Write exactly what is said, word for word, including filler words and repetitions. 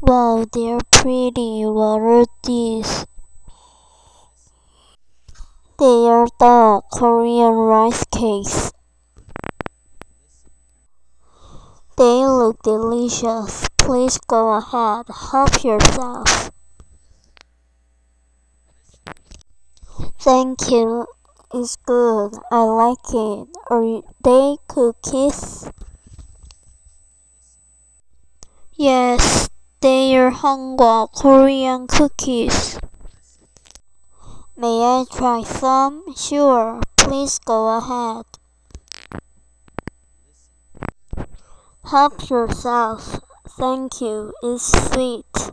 Wow, they're pretty. What are these? They are the Korean rice cakes. They look delicious. Please go ahead. Help yourself. Thank you. It's good. I like it. Are they cookies? Yes, they are Hangul Korean cookies. May I try some? Sure. Please go ahead. Help yourself. Thank you. It's sweet.